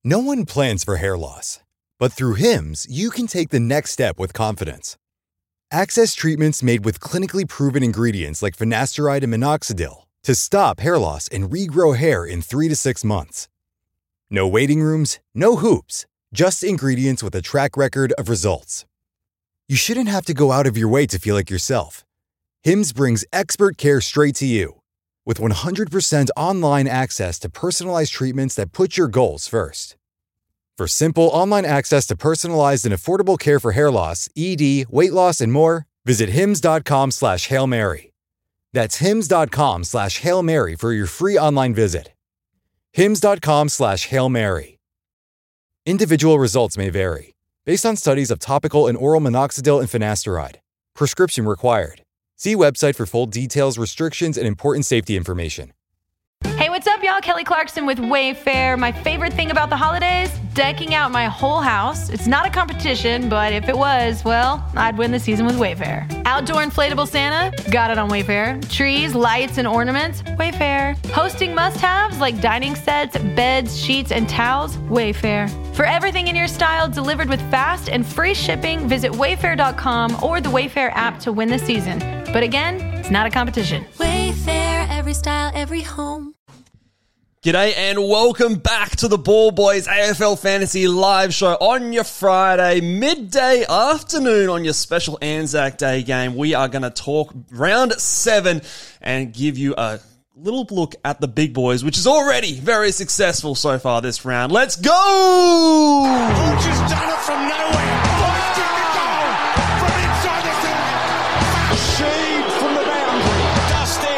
No one plans for hair loss, but through Hims, you can take the next step with confidence. Access treatments made with clinically proven ingredients like finasteride and minoxidil to stop hair loss and regrow hair in 3 to 6 months. No waiting rooms, no hoops, just ingredients with a track record of results. You shouldn't have to go out of your way to feel like yourself. Hims brings expert care straight to you. With 100% online access to personalized treatments that put your goals first. For simple online access to personalized and affordable care for hair loss, ED, weight loss, and more, visit hims.com/Hail Mary. That's hims.com/Hail Mary for your free online visit. hims.com/Hail Mary. Individual results may vary, based on studies of topical and oral minoxidil and finasteride. Prescription required. See website for full details, restrictions, and important safety information. Hey, what's up, y'all? Kelly Clarkson with Wayfair. My favorite thing about the holidays? Decking out my whole house. It's not a competition, but if it was, well, I'd win the season with Wayfair. Outdoor inflatable Santa? Got it on Wayfair. Trees, lights, and ornaments? Wayfair. Hosting must-haves like dining sets, beds, sheets, and towels? Wayfair. For everything in your style delivered with fast and free shipping, visit wayfair.com or the Wayfair app to win the season. But again, it's not a competition. Wayfair, every style, every home. G'day and welcome back to the Ball Boys AFL Fantasy Live Show on your Friday, midday afternoon on your special Anzac Day game. We are going to talk round 7 and give you a little look at the big boys, which is already very successful so far this round. Let's go! Hodge has done it from nowhere. Busting the goal from inside the 30. Sheed from the boundary. Dusty.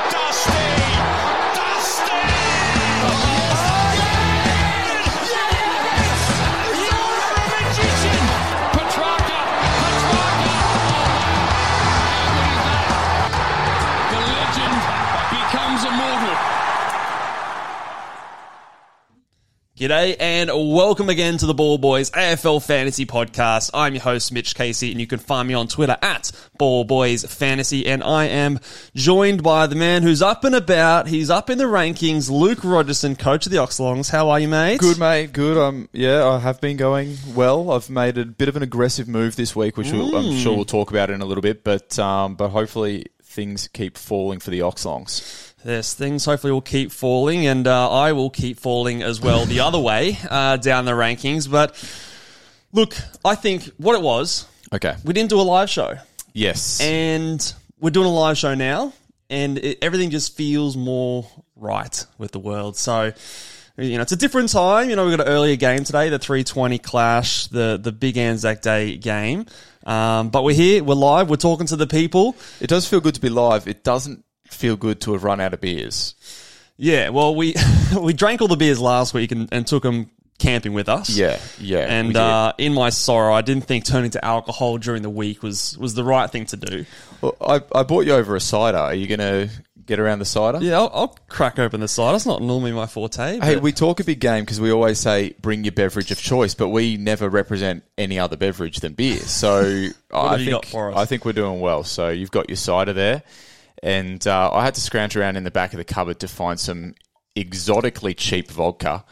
G'day and welcome again to the Ball Boys AFL Fantasy Podcast. I'm your host, Mitch Casey, and you can find me on Twitter at Ball Boys Fantasy, and I am joined by the man who's up and about. He's up in the rankings, Luke Rogerson, coach of the Oxlongs. How are you, mate? Good, mate. Good. I have been going well. I've made a bit of an aggressive move this week, which I'm sure we'll talk about in a little bit, but hopefully things keep falling for the Oxlongs. Yes, things hopefully will keep falling, and I will keep falling as well the other way down the rankings. But look, I think what it was, okay, we didn't do a live show. Yes. And we're doing a live show now, and everything just feels more right with the world. So, it's a different time. We've got an earlier game today, the 3:20 clash, the big Anzac Day game. But we're here, we're live, we're talking to the people. It does feel good to be live. It doesn't feel good to have run out of beers. Yeah, well, we we drank all the beers last week and took them camping with us. Yeah. And in my sorrow, I didn't think turning to alcohol during the week was the right thing to do. Well, I bought you over a cider. Are you going to get around the cider? Yeah, I'll crack open the cider. It's not normally my forte. Hey, we talk a big game because we always say bring your beverage of choice, but we never represent any other beverage than beer. So What have you got for us? I think we're doing well. So you've got your cider there. And I had to scrounge around in the back of the cupboard to find some exotically cheap vodka.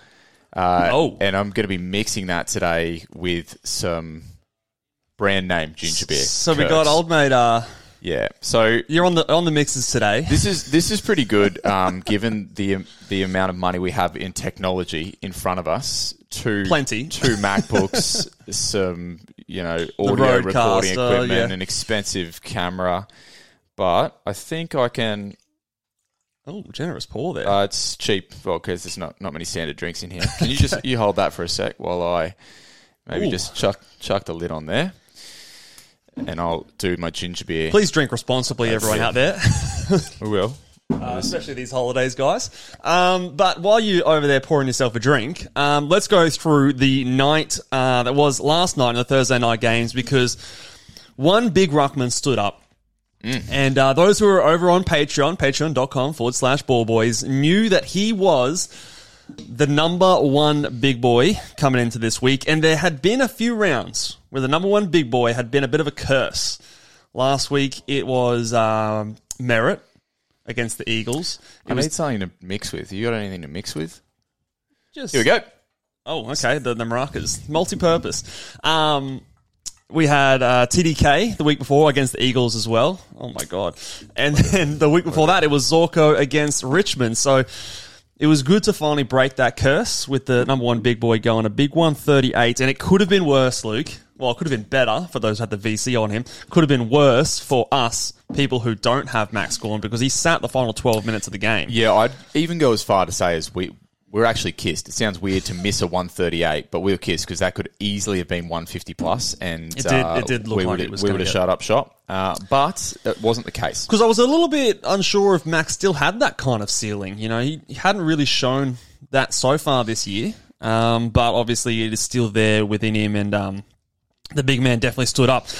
And I'm going to be mixing that today with some brand name ginger beer. So we got old mate. Yeah. So you're on the mixes today. This is pretty good, given the amount of money we have in technology in front of us. Two MacBooks, some audio recording equipment, an expensive camera. But I think I can... Oh, generous pour there. It's cheap, because there's not many standard drinks in here. Can you you hold that for a sec while I maybe just chuck the lid on there? And I'll do my ginger beer. Please drink responsibly, everyone out there. We will. Especially these holidays, guys. But while you're over there pouring yourself a drink, let's go through the night that was last night in the Thursday night games, because one big ruckman stood up. And those who are over on Patreon, patreon.com/ballboys, knew that he was the number one big boy coming into this week. And there had been a few rounds where the number one big boy had been a bit of a curse. Last week, it was Merritt against the Eagles. I need something to mix with. You got anything to mix with? Just, here we go. Oh, okay. The maracas. Multi-purpose. We had TDK the week before against the Eagles as well. Oh, my God. And then the week before that, it was Zorko against Richmond. So it was good to finally break that curse with the number one big boy going a big 138. And it could have been worse, Luke. Well, it could have been better for those who had the VC on him. Could have been worse for us, people who don't have Max Gawn, because he sat the final 12 minutes of the game. Yeah, I'd even go as far to say as we're actually kissed. It sounds weird to miss a 138, but we were kissed because that could easily have been 150 plus, and it did look like it was we would have shut up shop. But it wasn't the case. Because I was a little bit unsure if Max still had that kind of ceiling. You know, he hadn't really shown that so far this year, but obviously it is still there within him, and the big man definitely stood up.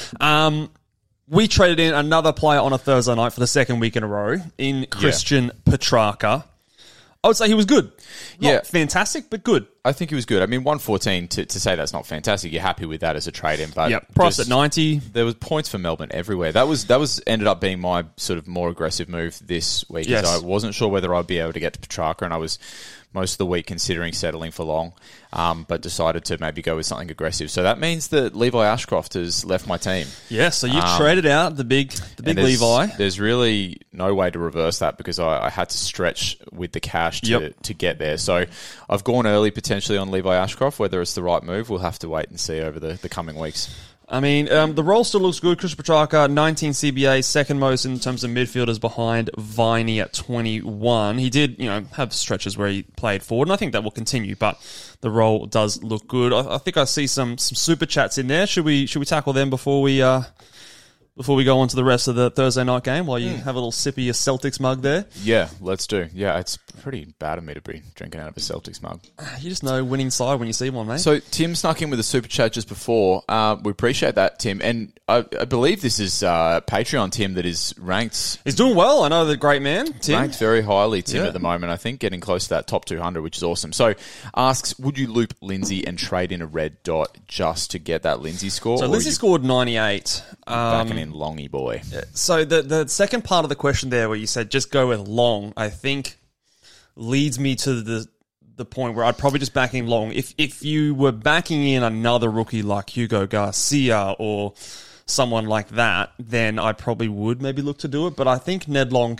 We traded in another player on a Thursday night for the second week in a row in Christian Petrarca. I would say he was good. Not fantastic, but good. I think he was good. I mean, 114, to say that's not fantastic, you're happy with that as a trade-in. But price at 90. There was points for Melbourne everywhere. That was ended up being my sort of more aggressive move this week. Yes. I wasn't sure whether I'd be able to get to Petrarca, and I was most of the week considering settling for Long, but decided to maybe go with something aggressive. So that means that Levi Ashcroft has left my team. Yeah, so you traded out the big Levi. There's really no way to reverse that because I had to stretch with the cash to get there. So I've gone early potentially on Levi Ashcroft. Whether it's the right move, we'll have to wait and see over the coming weeks. I mean, the role still looks good. Christian Petrarca, 19 CBA, second most in terms of midfielders behind Viney at 21. He did, have stretches where he played forward, and I think that will continue, but the role does look good. I think I see some super chats in there. Should we tackle them before we go on to the rest of the Thursday night game while you have a little sip of your Celtics mug there? Yeah, let's do. Yeah, it's pretty bad of me to be drinking out of a Celtics mug. You just know winning side when you see one, mate. So Tim snuck in with a super chat just before. We appreciate that, Tim. And I believe this is Patreon Tim that is ranked. He's doing well. I know the great man, Tim. Ranked very highly, Tim, at the moment. I think getting close to that top 200, which is awesome. So asks, would you loop Lindsay and trade in a red dot just to get that Lindsay score? So Lindsay scored 98. Backing in Longy boy. So the second part of the question there where you said just go with Long, I think leads me to the point where I'd probably just back in Long. If you were backing in another rookie like Hugo Garcia or someone like that, then I probably would maybe look to do it. But I think Ned Long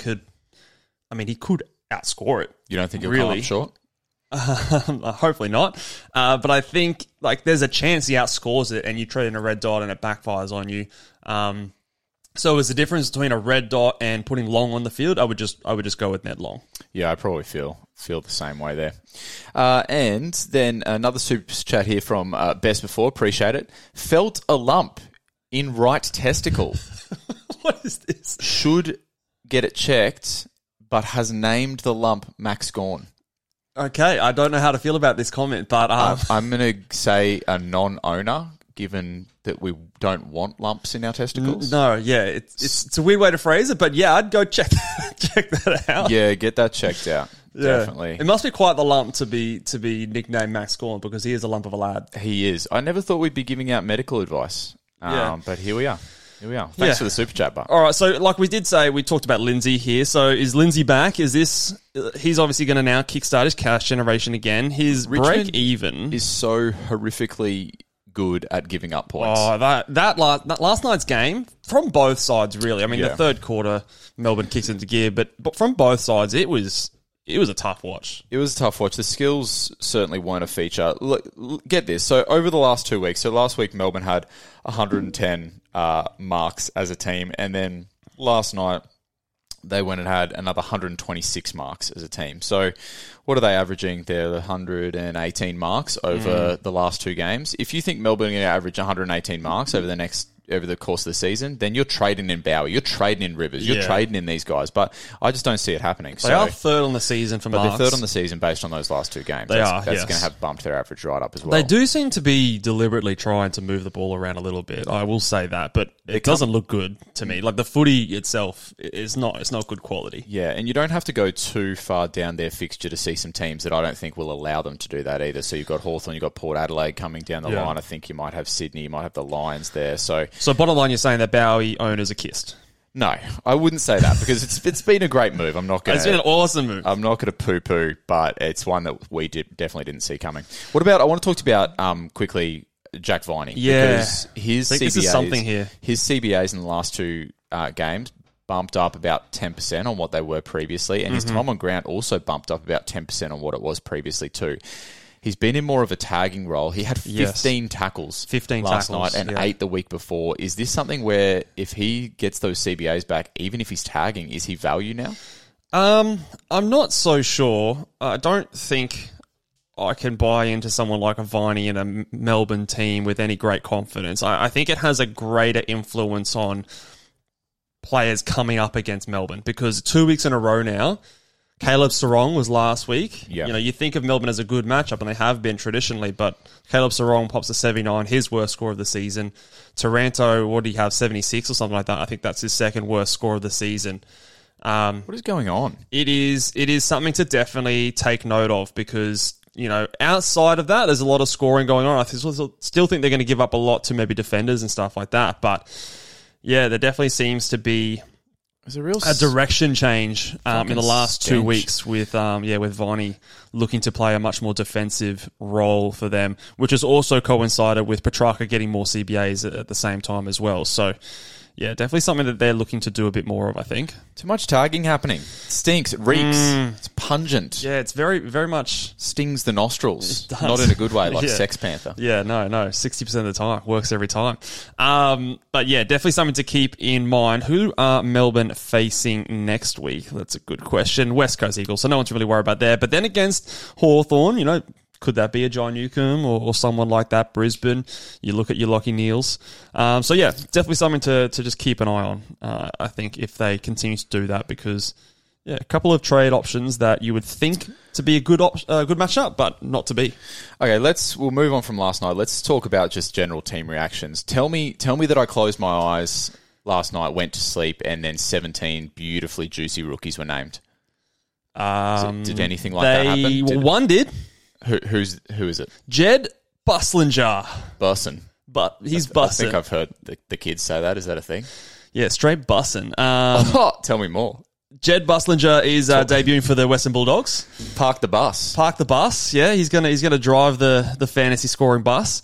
he could outscore it. You don't think he'll come up short? Hopefully not. But I think there's a chance he outscores it and you trade in a red dot and it backfires on you. So is the difference between a red dot and putting Long on the field? I would just go with Ned Long. Yeah, I probably feel the same way there. And then another super chat here from Best Before. Appreciate it. Felt a lump in right testicle. What is this? Should get it checked, but has named the lump Max Gawn. Okay, I don't know how to feel about this comment, but I'm going to say a non-owner, given that we don't want lumps in our testicles. No, yeah, it's a weird way to phrase it, but yeah, I'd go check that out. Yeah, get that checked out. Yeah. Definitely. It must be quite the lump to be nicknamed Max Gawn because he is a lump of a lad. He is. I never thought we'd be giving out medical advice, but here we are. Thanks for the super chat, Bar. All right, so like we did say, we talked about Lindsay here. So is Lindsay back? He's obviously going to now kickstart his cash generation again. His Richmond break even is so horrifically good at giving up points. Oh, that last night's game from both sides, really. I mean, the third quarter, Melbourne kicks into gear, but from both sides, it was a tough watch. It was a tough watch. The skills certainly weren't a feature. Look, get this. So over the last 2 weeks, so last week Melbourne had 110 marks as a team, and then last night they went and had another 126 marks as a team. So what are they averaging? They're 118 marks over the last two games. If you think Melbourne are going to average 118 marks over the course of the season, then you're trading in Bowie, you're trading in Rivers, you're trading in these guys. But I just don't see it happening. They are third on the season for marks. They're third on the season based on those last two games. That's going to have bumped their average right up as well. They do seem to be deliberately trying to move the ball around a little bit. I will say that, but it doesn't look good to me. Like the footy itself is not good quality. Yeah, and you don't have to go too far down their fixture to see some teams that I don't think will allow them to do that either. So you've got Hawthorn, you've got Port Adelaide coming down the line. I think you might have Sydney, you might have the Lions there. So bottom line, you're saying that Bowie owners are kissed? No, I wouldn't say that because it's been a great move. It's been an awesome move. I'm not going to poo-poo, but it's one that we definitely didn't see coming. What about? I want to talk to you about quickly Jack Viney. Yeah, because his CBAs, this is something here. His CBAs in the last 2 games bumped up about 10% on what they were previously, and his time on ground also bumped up about 10% on what it was previously too. He's been in more of a tagging role. He had 15 tackles last night and 8 the week before. Is this something where if he gets those CBAs back, even if he's tagging, is he value now? I'm not so sure. I don't think I can buy into someone like a Viney in a Melbourne team with any great confidence. I think it has a greater influence on players coming up against Melbourne because 2 weeks in a row now, Caleb Serong was last week. Yeah. You know, you think of Melbourne as a good matchup, and they have been traditionally, but Caleb Serong pops a 79, his worst score of the season. Taranto, what did he have, 76 or something like that? I think that's his second worst score of the season. What is going on? It is something to definitely take note of because, you know, outside of that, there's a lot of scoring going on. I still think they're going to give up a lot to maybe defenders and stuff like that, but yeah, there definitely seems to be a direction change in the last 2 weeks with Viney looking to play a much more defensive role for them, which has also coincided with Petrarca getting more CBAs at the same time as well. So, yeah, definitely something that they're looking to do a bit more of, I think. Too much tagging happening. It stinks. It reeks. It's pungent. Yeah, it's very, very much... stings the nostrils. Not in a good way, like Sex Panther. Yeah, no. 60% of the time. Works every time. But yeah, definitely something to keep in mind. Who are Melbourne facing next week? That's a good question. West Coast Eagles, so no one's really worried about there. But then against Hawthorn, you know... could that be a John Newcombe or someone like that? Brisbane, you look at your Lockie Neals. So yeah, definitely something to just keep an eye on. I think if they continue to do that, because yeah, a couple of trade options that you would think to be a good matchup, but not to be. Okay, we'll move on from last night. Let's talk about just general team reactions. Tell me that I closed my eyes last night, went to sleep, and then 17 beautifully juicy rookies were named. Did anything like that happen? One did. Who is it? Jed Busslinger. Bussin. But he's bussin'. I think I've heard the kids say that. Is that a thing? Yeah, straight bussin'. Tell me more. Jed Busslinger is debuting for the Western Bulldogs. Park the bus. Yeah, he's gonna drive the fantasy scoring bus.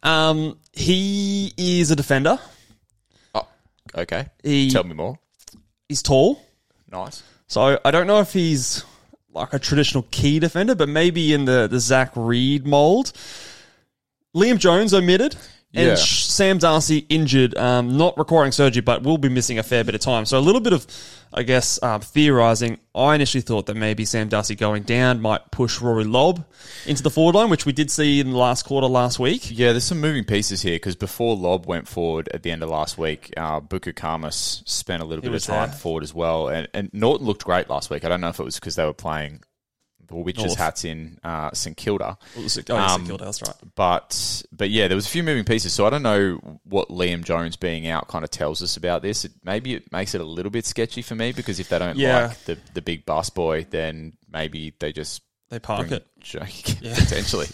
He is a defender. Oh, okay. Tell me more. He's tall. Nice. So I don't know if he's like a traditional key defender, but maybe in the Zach Reed mould. Liam Jones omitted, and Sam Darcy injured, not requiring surgery, but will be missing a fair bit of time. So a little bit of, I guess, theorising. I initially thought that maybe Sam Darcy going down might push Rory Lobb into the forward line, which we did see in the last quarter last week. Yeah, there's some moving pieces here, because before Lobb went forward at the end of last week, Buku Kamas spent a little bit of time forward as well. And Norton looked great last week. I don't know if it was because they were playing the Witches hats in St Kilda. St Kilda, that's right. But yeah, there was a few moving pieces, so I don't know what Liam Jones being out kind of tells us about this. Maybe it makes it a little bit sketchy for me, because if they don't like the big bus boy, then maybe they park it. Potentially.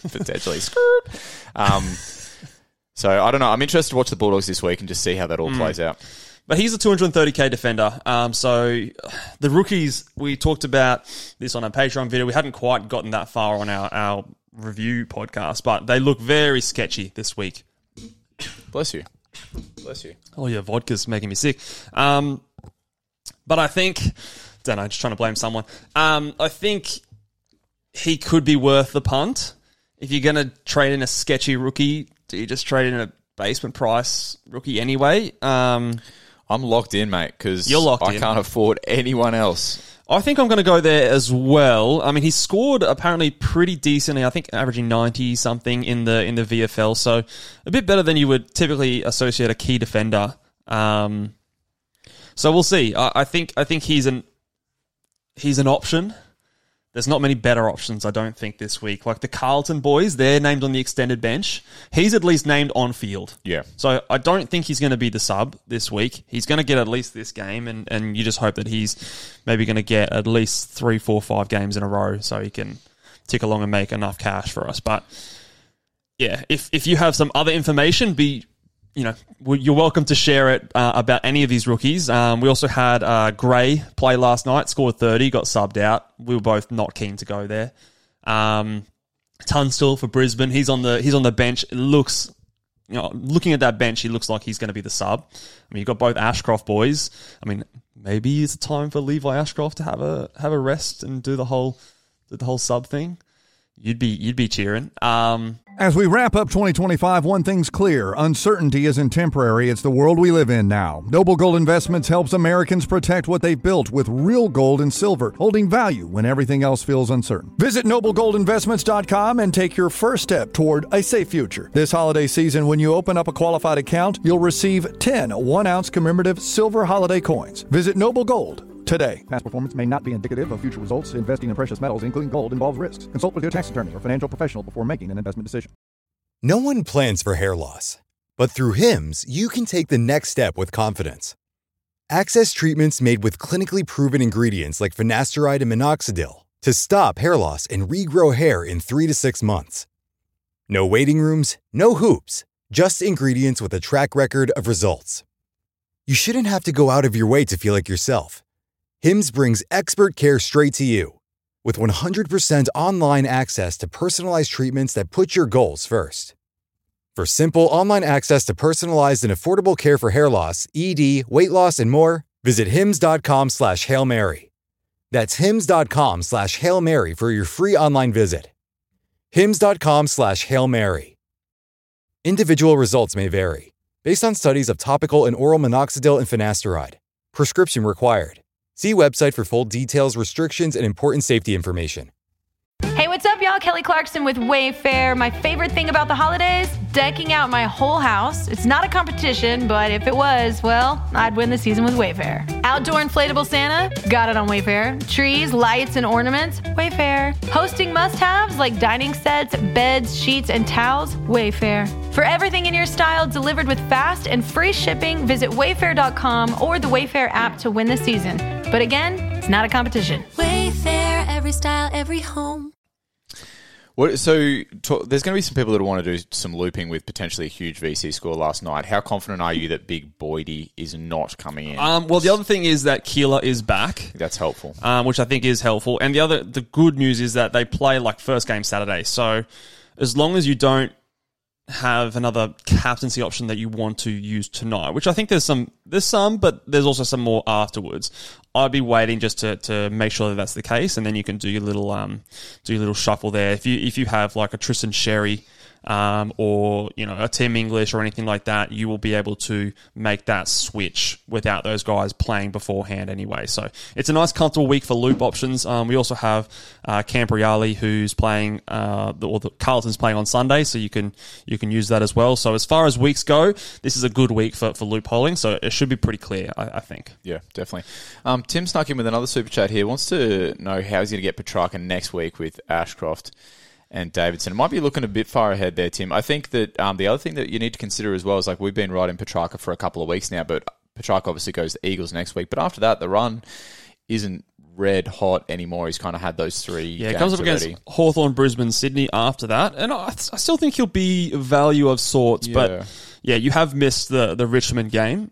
So I don't know. I'm interested to watch the Bulldogs this week and just see how that all plays out. But he's a 230k defender. So the rookies, we talked about this on our Patreon video. We hadn't quite gotten that far on our review podcast, but they look very sketchy this week. Bless you. Oh yeah, vodka's making me sick. But I think, don't know, just trying to blame someone. I think he could be worth the punt. If you're going to trade in a sketchy rookie, do you just trade in a basement price rookie anyway? I'm locked in, mate, because I can't afford anyone else. I think I'm going to go there as well. I mean, he scored apparently pretty decently. I think averaging 90-something in the VFL, so a bit better than you would typically associate a key defender. So we'll see. I think he's an option. There's not many better options, I don't think, this week. Like the Carlton boys, they're named on the extended bench. He's at least named on field. Yeah. So I don't think he's going to be the sub this week. He's going to get at least this game, and you just hope that he's maybe going to get at least 3, 4, 5 games in a row so he can tick along and make enough cash for us. But yeah, if you have some other information, be you're welcome to share it about any of these rookies. We also had Gray play last night, scored 30, got subbed out. We were both not keen to go there. Tunstall for Brisbane, he's on the bench. It looks, looking at that bench, he looks like he's going to be the sub. I mean, you've got both Ashcroft boys. I mean, maybe it's time for Levi Ashcroft to have a rest and do the whole sub thing. You'd be cheering. As we wrap up 2025, one thing's clear. Uncertainty isn't temporary. It's the world we live in now. Noble Gold Investments helps Americans protect what they've built with real gold and silver, holding value when everything else feels uncertain. Visit noblegoldinvestments.com and take your first step toward a safe future. This holiday season, when you open up a qualified account, you'll receive 10 1-ounce commemorative silver holiday coins. Visit Noble Gold today. Past performance may not be indicative of future results. Investing in precious metals, including gold, involves risks. Consult with your tax attorney or financial professional before making an investment decision. No one plans for hair loss, but through Hims, you can take the next step with confidence. Access treatments made with clinically proven ingredients like finasteride and minoxidil to stop hair loss and regrow hair in 3 to 6 months. No waiting rooms, no hoops, just ingredients with a track record of results. You shouldn't have to go out of your way to feel like yourself. Hims brings expert care straight to you. With 100% online access to personalized treatments that put your goals first. For simple online access to personalized and affordable care for hair loss, ED, weight loss, and more, visit hims.com/Hail Mary. That's hims.com/Hail Mary for your free online visit. hims.com/Hail Mary. Individual results may vary, based on studies of topical and oral minoxidil and finasteride. Prescription required. See website for full details, restrictions, and important safety information. Hey, what's up, y'all? Kelly Clarkson with Wayfair. My favorite thing about the holidays? Decking out my whole house. It's not a competition, but if it was, well, I'd win the season with Wayfair. Outdoor inflatable Santa? Got it on Wayfair. Trees, lights, and ornaments? Wayfair. Hosting must-haves like dining sets, beds, sheets, and towels? Wayfair. For everything in your style delivered with fast and free shipping, visit wayfair.com or the Wayfair app to win the season. But again, it's not a competition. Wayfair, every style, every home. There's going to be some people that want to do some looping with potentially a huge VC score last night. How confident are you that Big Boydie is not coming in? Well, the other thing is that Keeler is back. That's helpful. Which I think is helpful. And the good news is that they play like first game Saturday. So as long as you don't have another captaincy option that you want to use tonight, which I think there's some, but there's also some more afterwards. I'd be waiting just to make sure that that's the case, and then you can do your little shuffle there. If you have like a Tristan Sherry, or a Tim English or anything like that, you will be able to make that switch without those guys playing beforehand anyway. So it's a nice, comfortable week for loop options. We also have Campriali, who's playing, the Carlton's playing on Sunday, so you can use that as well. So as far as weeks go, this is a good week for loop polling, so it should be pretty clear, I think. Yeah, definitely. Tim snuck in with another super chat here. Wants to know how he's going to get Petrarca next week with Ashcroft and Davidson. It might be looking a bit far ahead there, Tim. I think that the other thing that you need to consider as well is, like, we've been riding Petrarca for a couple of weeks now, but Petrarca obviously goes to Eagles next week. But after that, the run isn't red hot anymore. He's kind of had those 3 games. It comes up against Hawthorn, Brisbane, Sydney after that. And I still think he'll be value of sorts. Yeah. But, yeah, you have missed the Richmond game.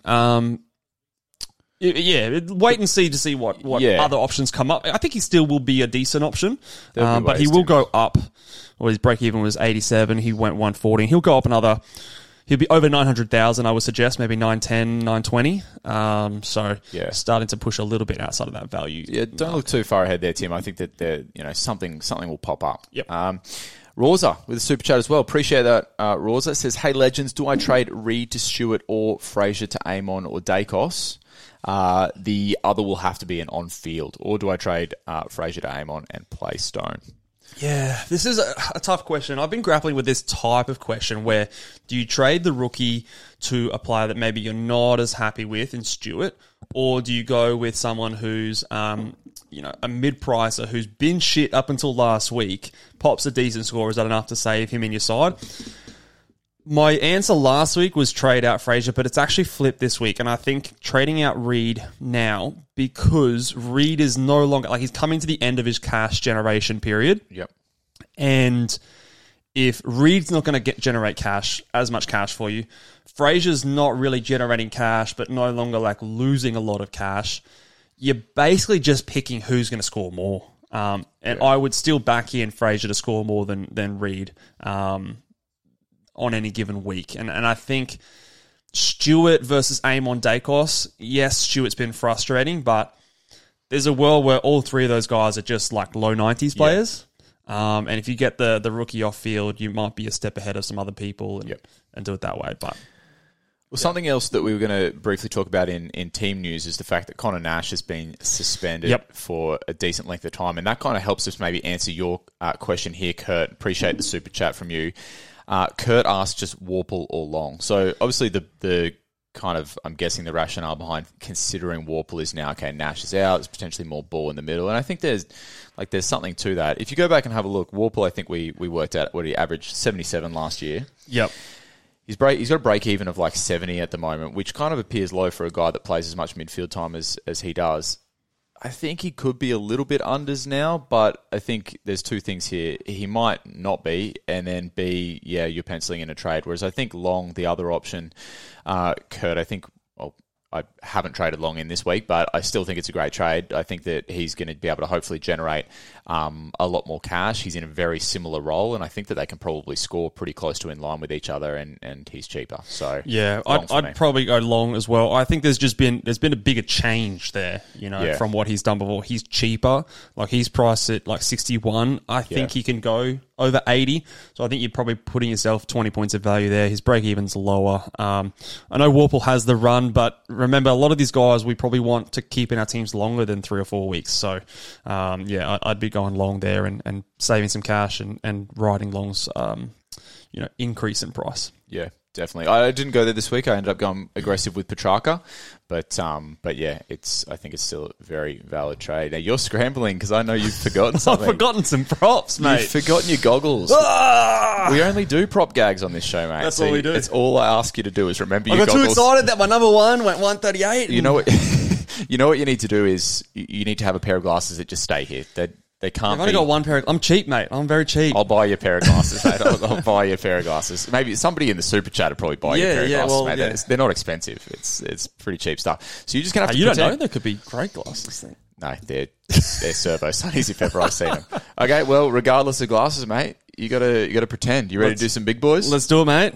Wait and see to see what other options come up. I think he still will be a decent option, but he will go up. Well, his break-even was 87. He went 140. He'll go up another. He'll be over 900,000, I would suggest, maybe 910, 920. Starting to push a little bit outside of that value. Yeah, don't look too far ahead there, Tim. I think that something will pop up. Yep. Rosa with a super chat as well. Appreciate that. Rosa says, "Hey legends, do I trade Reed to Stewart or Fraser to Amon or Dacos? The other will have to be an on-field. Or do I trade Fraser to Amon and play Stone?" Yeah, this is a tough question. I've been grappling with this type of question where do you trade the rookie to a player that maybe you're not as happy with in Stewart, or do you go with someone who's a mid-pricer who's been shit up until last week, pops a decent score? Is that enough to save him in your side? My answer last week was trade out Fraser, but it's actually flipped this week, and I think trading out Reed now, because Reed is no longer, he's coming to the end of his cash generation period. Yep. And if Reed's not going to generate as much cash for you, Fraser's not really generating cash, but no longer like losing a lot of cash, you're basically just picking who's going to score more. I would still back in Fraser to score more than Reed on any given week. And I think Stewart versus Amon Dacos, yes, Stewart's been frustrating, but there's a world where all three of those guys are just like low 90s players. And if you get the rookie off field, you might be a step ahead of some other people and do it that way. But something else that we were going to briefly talk about in team news is the fact that Connor Nash has been suspended for a decent length of time. And that kind of helps us maybe answer your question here, Kurt. Appreciate the super chat from you. Kurt asked just Worpel or Long. So obviously the kind of, I'm guessing the rationale behind considering Worpel is now, okay, Nash is out, there's potentially more ball in the middle. And I think there's something to that. If you go back and have a look, Worpel, I think we worked out what he averaged 77 last year. Yep. He's got a break even of like 70 at the moment, which kind of appears low for a guy that plays as much midfield time as he does. I think he could be a little bit unders now, but I think there's two things here. He might not be, and then B, you're penciling in a trade. Whereas I think Long, the other option, Kurt, I think, I haven't traded Long in this week, but I still think it's a great trade. I think that he's going to be able to hopefully generate a lot more cash. He's in a very similar role, and I think that they can probably score pretty close to in line with each other, and he's cheaper. So yeah, I'd probably go Long as well. I think there's been a bigger change there, from what he's done before. He's cheaper. Like he's priced at like 61. I think he can go over 80. So I think you're probably putting yourself 20 points of value there. His break-even's lower. I know Worpel has the run, but remember, a lot of these guys we probably want to keep in our teams longer than 3 or 4 weeks. So, I'd be going Long there and saving some cash and riding Long's, increase in price. Yeah, definitely. I didn't go there this week. I ended up going aggressive with Petrarca, but yeah, I think it's still a very valid trade. Now you're scrambling because I know you've forgotten something. I've forgotten some props, mate. You've forgotten your goggles. We only do prop gags on this show, mate. That's all we do. It's all I ask you to do is remember your goggles. I got too excited that my number one went 138. You know what? You know what you need to do is you need to have a pair of glasses that just stay here. They can't. I've only got one pair. I'm cheap, mate. I'm very cheap. I'll buy you a pair of glasses, mate. I'll buy you a pair of glasses. Maybe somebody in the super chat will probably buy you a pair of glasses, mate. Yeah. They're not expensive. It's pretty cheap stuff. So you just gonna have to. You don't know. There could be great glasses. Then. No, they're Servo Sunnies if ever I've seen them. Okay, well, regardless of glasses, mate, you gotta pretend. You ready to do some big boys? Let's do it, mate.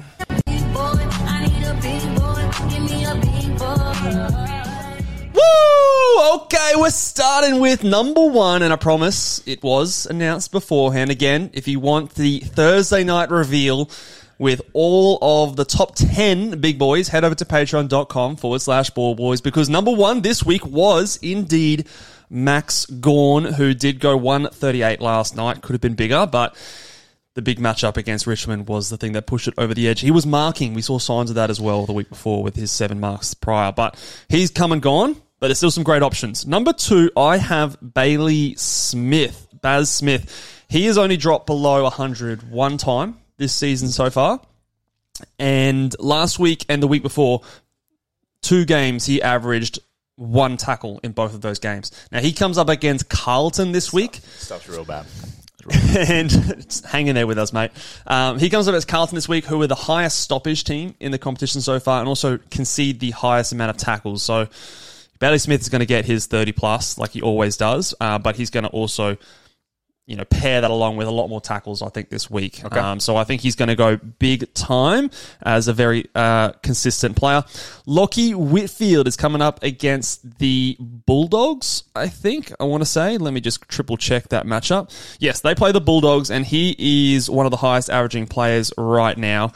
Okay, we're starting with number one, and I promise it was announced beforehand. Again, if you want the Thursday night reveal with all of the top 10 big boys, head over to patreon.com/ballboys, because number one this week was indeed Max Gawn, who did go 138 last night. Could have been bigger, but the big matchup against Richmond was the thing that pushed it over the edge. He was marking. We saw signs of that as well the week before with his 7 marks prior, but he's come and gone. But there's still some great options. Number 2, I have Bailey Smith. Baz Smith. He has only dropped below 100 one time this season so far. And last week and the week before, 2 games, he averaged 1 tackle in both of those games. Now, he comes up against Carlton this week. Stuff's real bad. And hang in there with us, mate. He comes up against Carlton this week, who are the highest stoppage team in the competition so far and also concede the highest amount of tackles. So Bailey Smith is going to get his 30 plus like he always does, but he's going to also, pair that along with a lot more tackles, I think, this week. Okay. So I think he's going to go big time as a very consistent player. Lockie Whitfield is coming up against the Bulldogs, I think, I want to say. Let me just triple check that matchup. Yes, they play the Bulldogs, and he is one of the highest averaging players right now.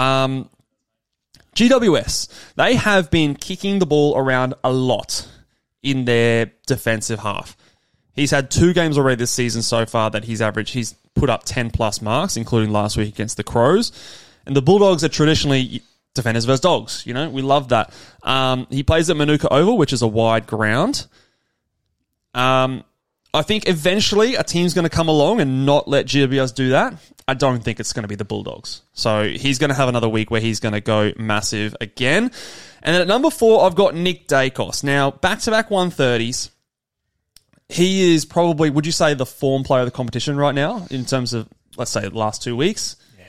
GWS, they have been kicking the ball around a lot in their defensive half. He's had 2 games already this season so far that he's put up 10-plus marks, including last week against the Crows. And the Bulldogs are traditionally defenders versus dogs. We love that. He plays at Manuka Oval, which is a wide ground. I think eventually a team's going to come along and not let GWS do that. I don't think it's going to be the Bulldogs. So he's going to have another week where he's going to go massive again. And then at number 4, I've got Nick Dacos. Now, back-to-back 130s. He is probably, would you say, the form player of the competition right now in terms of, let's say, the last 2 weeks?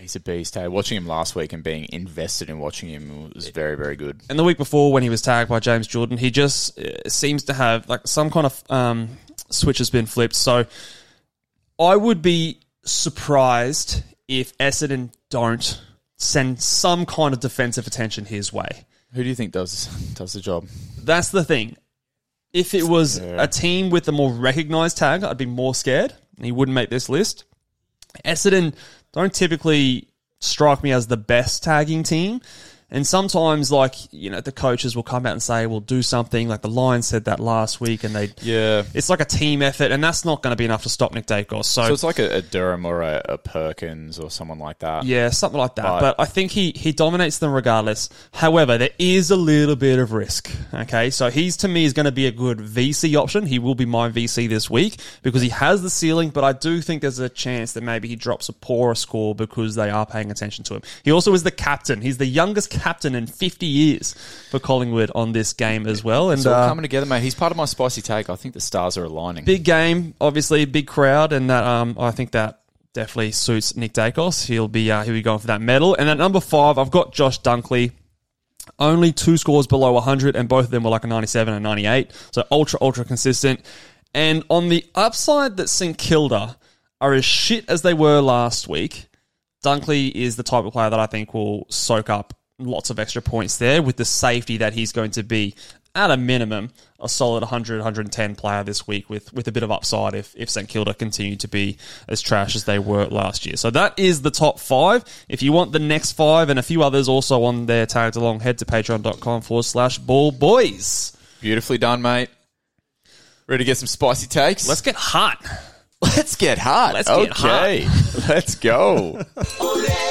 he's a beast. Hey, watching him last week and being invested in watching him was very, very good. And the week before, when he was tagged by James Jordan, he just seems to have like some kind of switch has been flipped. So I would be surprised if Essendon don't send some kind of defensive attention his way. Who do you think does the job? That's the thing. If it was a team with a more recognised tag, I'd be more scared. He wouldn't make this list. Essendon don't typically strike me as the best tagging team. And sometimes, the coaches will come out and say, we'll do something. Like the Lions said that last week, and it's like a team effort, and that's not going to be enough to stop Nick Dacos. So it's like a Durham or a Perkins or someone like that. Yeah, something like that. But I think he dominates them regardless. However, there is a little bit of risk. Okay, so to me, is going to be a good VC option. He will be my VC this week because he has the ceiling, but I do think there's a chance that maybe he drops a poorer score because they are paying attention to him. He also is the captain. He's the youngest captain in 50 years for Collingwood on this game as well. And it's all coming together, mate. He's part of my spicy take. I think the stars are aligning. Big game, obviously, big crowd, and that I think that definitely suits Nick Dacos. He'll be going for that medal. And at number 5, I've got Josh Dunkley. Only 2 scores below 100, and both of them were like a 97 and 98. So ultra consistent. And on the upside that St Kilda are as shit as they were last week, Dunkley is the type of player that I think will soak up lots of extra points there with the safety that he's going to be, at a minimum, a solid 100, 110 player this week with a bit of upside if St Kilda continue to be as trash as they were last year. So that is the top 5. If you want the next 5 and a few others also on there tagged along, head to patreon.com/ballboys. Beautifully done, mate. Ready to get some spicy takes? Let's get hot. Let's get hot. Okay. Let's go. Pop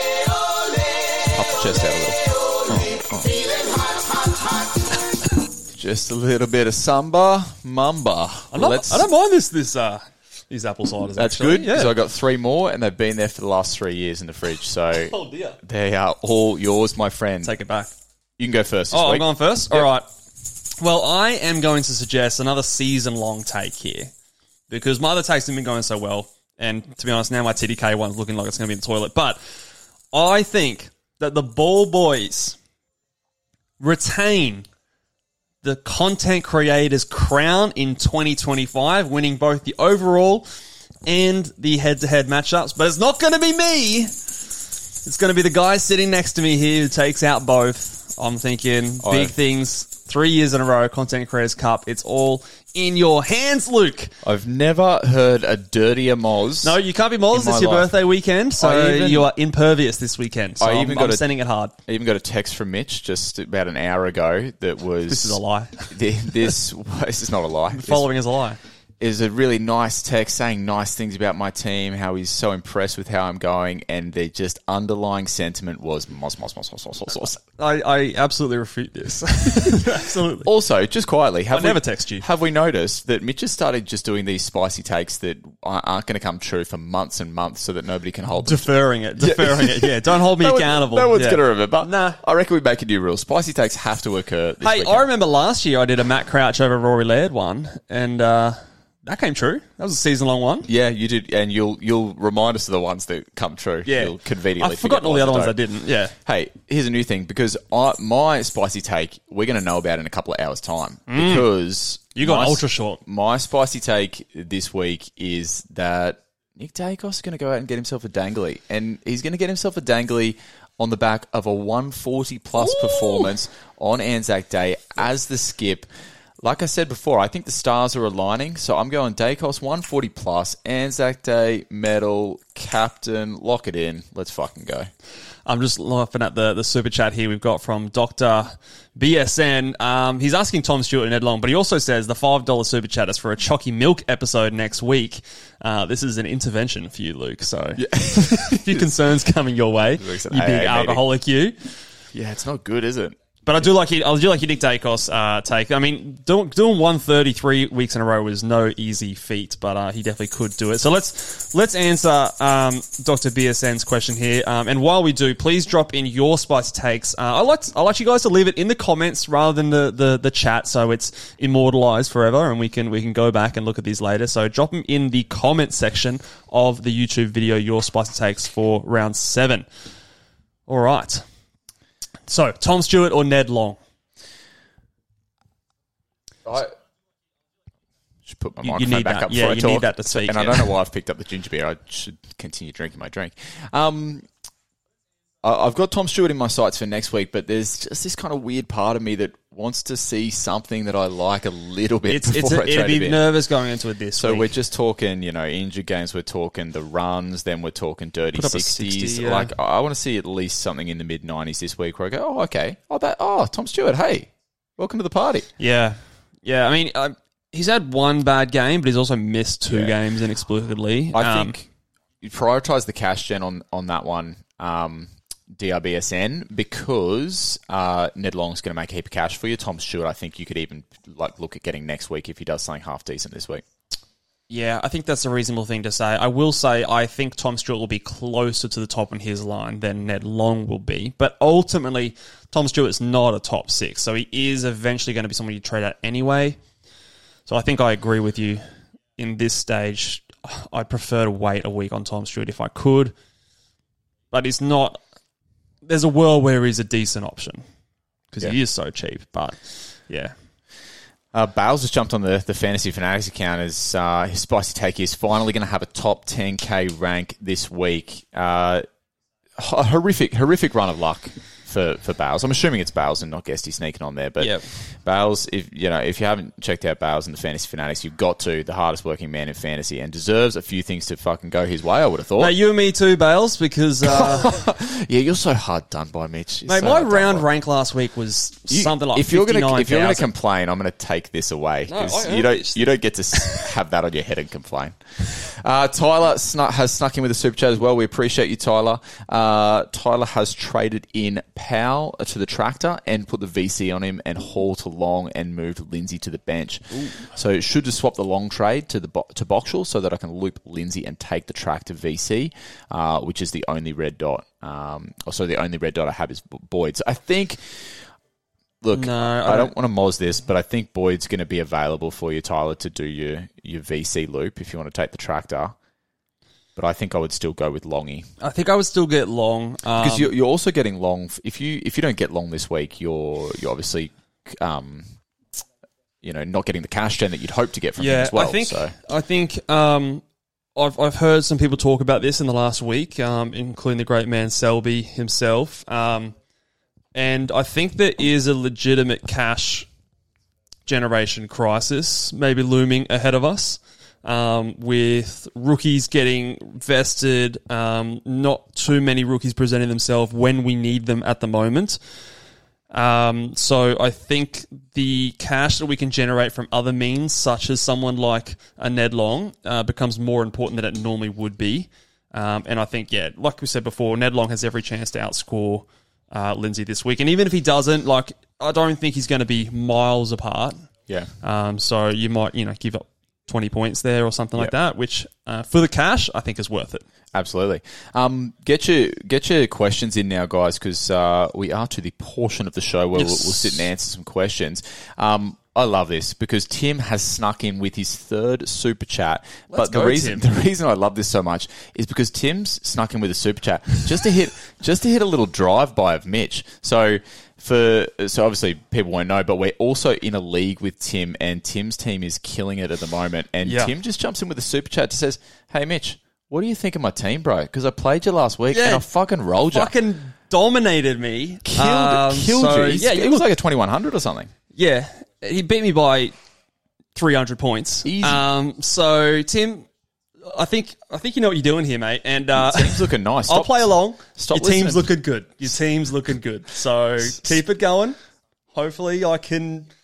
the chest out a little. Just a little bit of samba, mamba. I don't mind these apple ciders. That's actually. good, because I got 3 more, and they've been there for the last 3 years in the fridge. So oh dear, they are all yours, my friend. Take it back. You can go first this week. I'm going first? Yep. All right. Well, I am going to suggest another season-long take here because my other takes have been going so well, and to be honest, now my TDK one's looking like it's going to be in the toilet. But I think that the Ball Boys retain the content creators crown in 2025, winning both the overall and the head-to-head matchups. But it's not going to be me. It's going to be the guy sitting next to me here who takes out both. I'm thinking big things, 3 years in a row, Content Creators Cup. It's all in your hands, Luke. I've never heard a dirtier Moz. No, you can't be Moz. It's your birthday weekend, so you are impervious this weekend. So I'm sending it hard. I even got a text from Mitch just about an hour ago that was... This is a lie. This is not a lie. Following is a lie. Is a really nice text saying nice things about my team, how he's so impressed with how I'm going, and the just underlying sentiment was Moz. I absolutely refute this. Absolutely. Also, just quietly, I never text you. Have we noticed that Mitch has started just doing these spicy takes that aren't going to come true for months and months so that nobody can hold them? Deferring it. Yeah, don't hold me accountable. No one's going to remember. Nah. I reckon we make a new rule. Spicy takes have to occur this weekend. I remember last year I did a Matt Crouch over Rory Laird one, and... that came true. That was a season-long one. Yeah, you did, and you'll remind us of the ones that come true. Yeah. You'll conveniently I've forgotten all the other ones I didn't, yeah. Hey, here's a new thing, because my spicy take, we're going to know about in a couple of hours' time, because... You got ultra short. My spicy take this week is that Nick Dacos is going to go out and get himself a dangly, and he's going to get himself a dangly on the back of a 140-plus performance on Anzac Day as the skip. Like I said before, I think the stars are aligning, so I'm going Dacos 140 plus, Anzac Day, medal, captain, lock it in. Let's fucking go. I'm just laughing at the super chat here we've got from Dr. BSN. He's asking Tom Stewart and Ed Long, but he also says the $5 super chat is for a Chalky Milk episode next week. This is an intervention for you, Luke, so a few concerns coming your way. You big alcoholic, you. Yeah, it's not good, is it? But I do like your Nick Dacos take. I mean, doing 130 3 weeks in a row was no easy feat, but he definitely could do it. So let's answer Dr. BSN's question here. And while we do, please drop in your spicy takes. I like you guys to leave it in the comments rather than the chat, so it's immortalized forever, and we can go back and look at these later. So drop them in the comment section of the YouTube video. Your spicy takes for round 7. All right. So, Tom Stewart or Ned Long? I should put my microphone back up before I talk. You need that to speak. And I don't know why I've picked up the ginger beer. I should continue drinking my drink. I've got Tom Stewart in my sights for next week, but there's just this kind of weird part of me that wants to see something that I like a little bit before I trade it'd a be bit. nervous going into it this week. So we're just talking, injured games. We're talking the runs. Then we're talking dirty 60s. 60, yeah. Like I want to see at least something in the mid 90s this week where I go, oh, okay. Tom Stewart, hey, welcome to the party. Yeah. I mean, he's had one bad game, but he's also missed 2 games inexplicably. I think you prioritise the cash gen on that one. DRBSN, because Ned Long's going to make a heap of cash for you. Tom Stewart, I think you could even look at getting next week if he does something half decent this week. Yeah, I think that's a reasonable thing to say. I will say I think Tom Stewart will be closer to the top in his line than Ned Long will be. But ultimately, Tom Stewart's not a top 6, so he is eventually going to be someone you trade out anyway. So I think I agree with you in this stage. I'd prefer to wait a week on Tom Stewart if I could. But he's not... There's a world where he's a decent option because he is so cheap. But, yeah. Bales has jumped on the Fantasy Fanatics account as his spicy take is finally going to have a top 10K rank this week. A horrific run of luck for Bales. I'm assuming it's Bales and not Guesty sneaking on there. But Bales, if you haven't checked out Bales and the Fantasy Fanatics, you've got to. The hardest working man in fantasy and deserves a few things to fucking go his way, I would have thought. Mate, you and me too, Bales, because... yeah, you're so hard done by, Mitch. Mate, my round rank last week was something like 59,000. If you're going to complain, I'm going to take this away. No, you don't get to have that on your head and complain. Tyler has snuck in with a super chat as well. We appreciate you, Tyler. Tyler has traded in Powell to the tractor and put the VC on him and Hall to Long and moved Lindsay to the bench. Ooh. So should just swap the Long trade to Boxall so that I can loop Lindsay and take the tractor VC, which is the only red dot. The only red dot I have is Boyd's. I think... Look, no, I don't want to moz this, but I think Boyd's going to be available for you, Tyler, to do your VC loop if you want to take the tractor. But I think I would still go with Longy. I think I would still get Long because you're also getting Long. If you don't get Long this week, you're obviously not getting the cash gen that you'd hope to get from him as well. I think I've heard some people talk about this in the last week, including the great man Selby himself. And I think there is a legitimate cash generation crisis maybe looming ahead of us, with rookies getting vested, not too many rookies presenting themselves when we need them at the moment. So I think the cash that we can generate from other means, such as someone like a Ned Long, becomes more important than it normally would be. And I think, like we said before, Ned Long has every chance to outscore Lindsay this week. And even if he doesn't, I don't think he's going to be miles apart. Yeah. So you might, give up 20 points there or something like that, which for the cash, I think is worth it. Absolutely. Get your questions in now, guys, because we are to the portion of the show where we'll sit and answer some questions. I love this because Tim has snuck in with his 3rd super chat. But the reason I love this so much is because Tim's snuck in with a super chat just to hit a little drive-by of Mitch. So obviously people won't know, but we're also in a league with Tim, and Tim's team is killing it at the moment. And Tim just jumps in with a super chat that says, "Hey Mitch, what do you think of my team, bro? Because I played you last week and I fucking rolled you. Fucking dominated me. Killed you. It was like a 2100 or something. Yeah. He beat me by 300 points. Easy. So, Tim, I think you know what you're doing here, mate. And your team's looking nice. I'll play along. Your team's looking good. So, keep it going. Hopefully, I can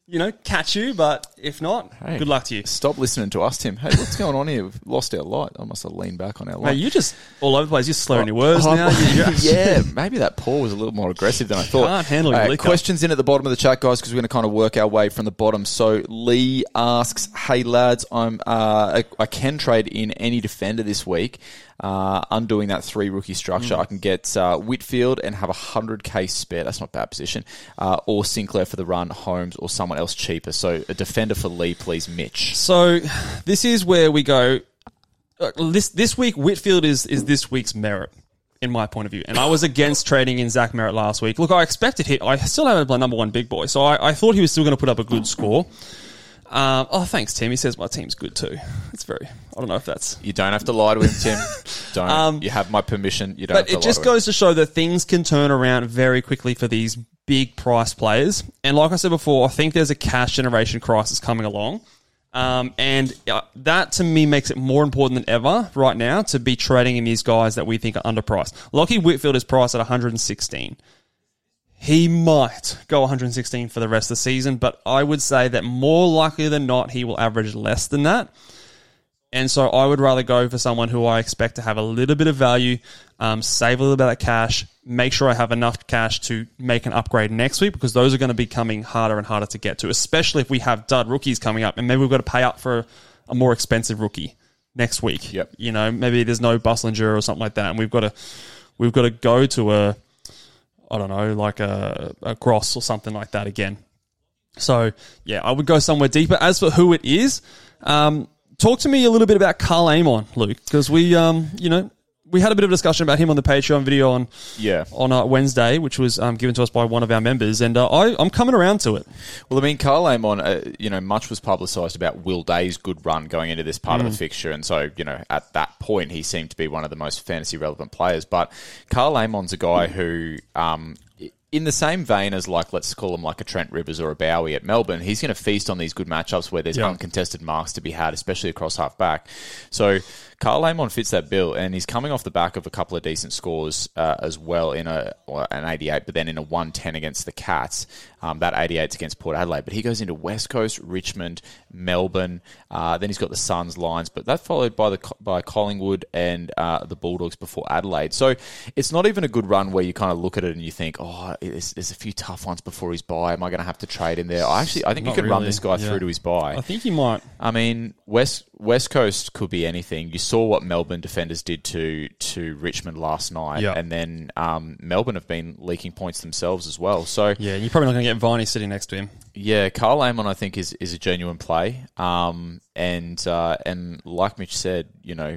catch you, but if not, good luck to you. Stop listening to us, Tim. Hey, what's going on here? We've lost our light. I must have leaned back on our light. Mate, you're just all over the place. You're slurring your words now. Yeah, maybe that pour was a little more aggressive than I thought. Can't handle your liquor. Questions in at the bottom of the chat, guys, because we're going to kind of work our way from the bottom. So Lee asks, hey, lads, I can trade in any defender this week. Undoing that 3 rookie structure, I can get Whitfield and have 100k spare. That's not a bad position. Or Sinclair for the run, Holmes, or someone else cheaper. So a defender for Lee, please, Mitch. So this is where we go. This week, Whitfield is this week's merit, in my point of view. And I was against trading in Zach Merritt last week. Look, I expected him. I still have my number 1 big boy, so I thought he was still going to put up a good score. Thanks, Tim. He says my team's good too. It's I don't know if that's... You don't have to lie to him, Tim. Don't. You have my permission. You don't have to lie to him. But it just goes to show that things can turn around very quickly for these big price players. And like I said before, I think there's a cash generation crisis coming along. And that to me makes it more important than ever right now to be trading in these guys that we think are underpriced. Lachie Whitfield is priced at 116. He might go 116 for the rest of the season, but I would say that more likely than not, he will average less than that. And so I would rather go for someone who I expect to have a little bit of value, save a little bit of that cash, make sure I have enough cash to make an upgrade next week, because those are going to be coming harder and harder to get to, especially if we have dud rookies coming up, and maybe we've got to pay up for a more expensive rookie next week. Yep. Maybe there's no Busslinger or something like that, and we've got to go to a Gross or something like that again. So, yeah, I would go somewhere deeper. As for who it is, talk to me a little bit about Karl Amon, Luke, because we had a bit of a discussion about him on the Patreon video on Wednesday, which was given to us by one of our members, and I'm coming around to it. Well, I mean, Karl Amon, much was publicised about Will Day's good run going into this part of the fixture, and so, at that point, he seemed to be one of the most fantasy-relevant players. But Karl Amon's a guy who... in the same vein as, let's call him like a Trent Rivers or a Bowie at Melbourne, he's going to feast on these good matchups where there's uncontested marks to be had, especially across half-back. So Karl Amon fits that bill, and he's coming off the back of a couple of decent scores as well in an 88, but then in a 110 against the Cats. That 88's against Port Adelaide, but he goes into West Coast, Richmond, Melbourne. Then he's got the Suns lines, but that followed by Collingwood and the Bulldogs before Adelaide. So it's not even a good run where you kind of look at it and you think, there's a few tough ones before his bye. Am I going to have to trade in there? I think you could run this guy through to his bye. I think you might. I mean, West Coast could be anything. You saw what Melbourne defenders did to Richmond last night, and then Melbourne have been leaking points themselves as well. So yeah, you're probably not going to get Viney sitting next to him. Yeah, Karl Amon I think is a genuine play, and like Mitch said,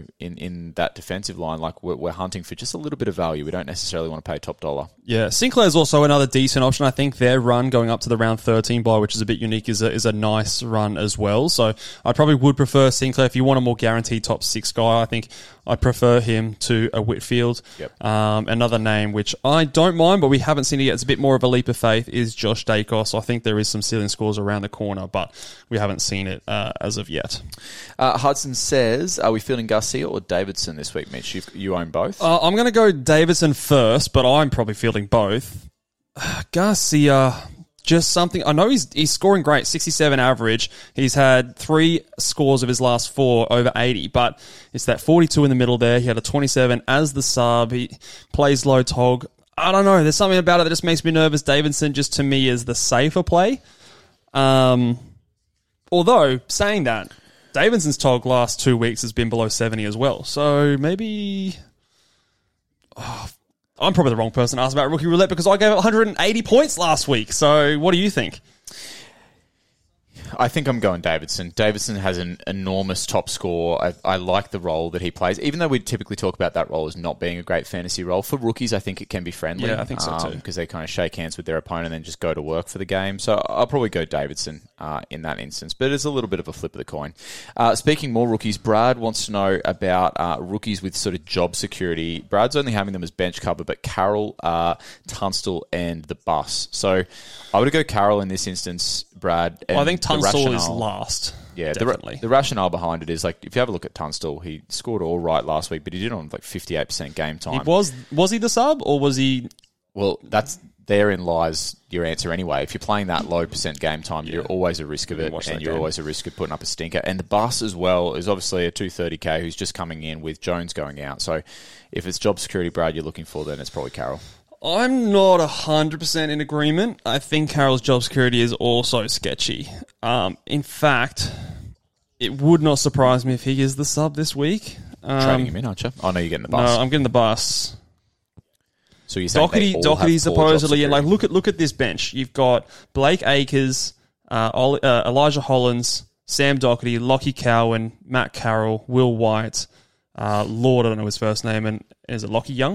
in that defensive line, we're hunting for just a little bit of value. We don't necessarily want to pay top dollar. Yeah, Sinclair's also another decent option. I think their run going up to the round 13 bye, which is a bit unique, is a nice run as well. So I probably would prefer Sinclair if you want a more guaranteed top 6 guy. I think I'd prefer him to a Whitfield. Yep. Another name which I don't mind, but we haven't seen it yet. It's a bit more of a leap of faith, is Josh Dacos. I think there is some ceiling scores around the corner, but we haven't seen it as of yet. Hudson says, are we feeling Garcia or Davidson this week, Mitch? You own both? I'm going to go Davidson first, but I'm probably fielding both. Garcia, just something. I know he's scoring great, 67 average. He's had 3 scores of his last 4 over 80, but it's that 42 in the middle there. He had a 27 as the sub. He plays low tog. I don't know. There's something about it that just makes me nervous. Davidson, just to me, is the safer play. Although, saying that, Davidson's tog last 2 weeks has been below 70 as well. So maybe... I'm probably the wrong person to ask about Rookie Roulette because I gave it 180 points last week. So what do you think? I think I'm going Davidson. Davidson has an enormous top score. I like the role that he plays, even though we typically talk about that role as not being a great fantasy role. For rookies, I think it can be friendly. Yeah, I think so too. Because they kind of shake hands with their opponent and then just go to work for the game. So I'll probably go Davidson in that instance. But it's a little bit of a flip of the coin. Speaking more rookies, Brad wants to know about rookies with sort of job security. Brad's only having them as bench cover, but Carroll, Tunstall, and the Bus. So I would go Carroll in this instance, Brad. I think Tunstall is last. Yeah, definitely. The rationale behind it is, like, if you have a look at Tunstall, he scored all right last week, but he did on like 58% game time. Was he the sub or was he? Well, that's therein lies your answer anyway. If you're playing that low % game time, you're always at risk of it, and you're always at risk of putting up a stinker. And the bus as well is obviously a 230k who's just coming in with Jones going out. So if it's job security, Brad, you're looking for, then it's probably Carroll. I'm not 100% in agreement. I think Carroll's job security is also sketchy. In fact, it would not surprise me if he is the sub this week. Trading him in, aren't you? Oh, no, you're getting the bus. No, I'm getting the bus. So you're saying Doherty supposedly, and like look at this bench. You've got Blake Acres, Elijah Hollins, Sam Doherty, Lockie Cowan, Matt Carroll, Will White, Lord, I don't know his first name, and is it Lockie Young?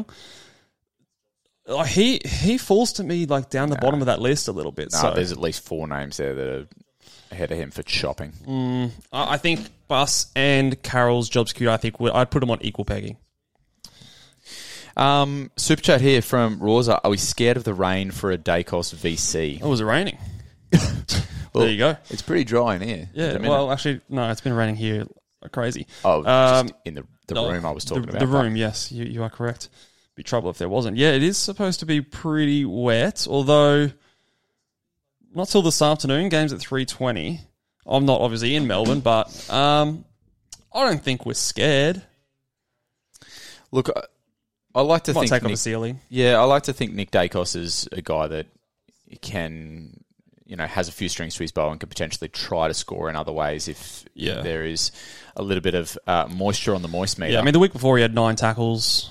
He falls to me like down the bottom of that list a little bit. No, there's at least 4 names there that are ahead of him for chopping. I think Bus and Carroll's job security, I'd put them on equal pegging. Super chat here from Rosa. Are we scared of the rain for a Dacos VC? Oh, was it raining? Well, there you go. It's pretty dry in here. Yeah, well, actually, no, it's been raining here crazy. Oh, just in the room I was talking about. The room, yes, you are correct. Be trouble if there wasn't. Yeah, it is supposed to be pretty wet, although not till this afternoon. Game's at 3:20. I'm not obviously in Melbourne, but I don't think we're scared. Look, I like to think take off a ceiling. Yeah, I like to think Nick Dacos is a guy that can, has a few strings to his bow and could potentially try to score in other ways if there is a little bit of moisture on the moist meter. Yeah, I mean, the week before he had 9 tackles.